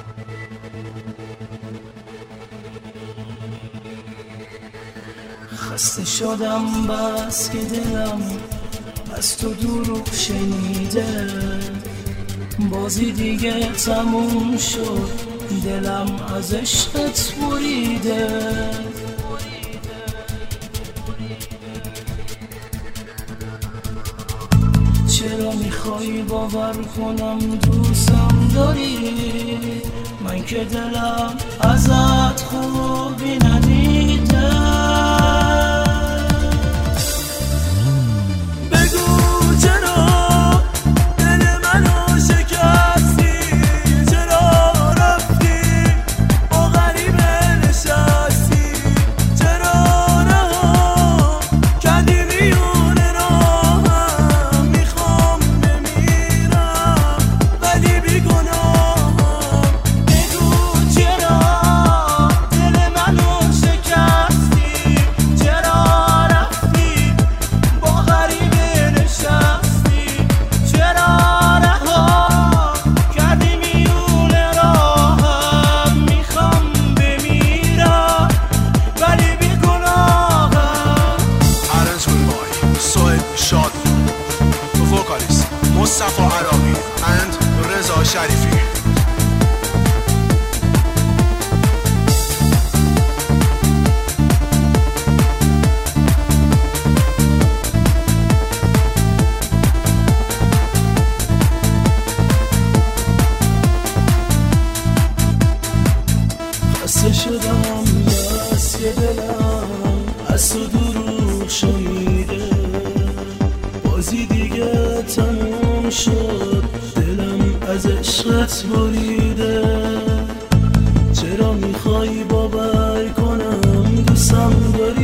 خسته شدم بس که دلم از تو دروغ شنیده، بازی دیگه تموم شد، دلم از عشقت بریده. چرا میخوای باور کنم دوستم داری، من که دلم ازت خوبی ندیده. مصطفی عراقی and رضا شریفی. خسته شدم بس که دلم از تو دروغ شنیده، بازی دیگه تموم شد، دلم از عشقت بریده. چرا میخوای باور کنم دوستم داری،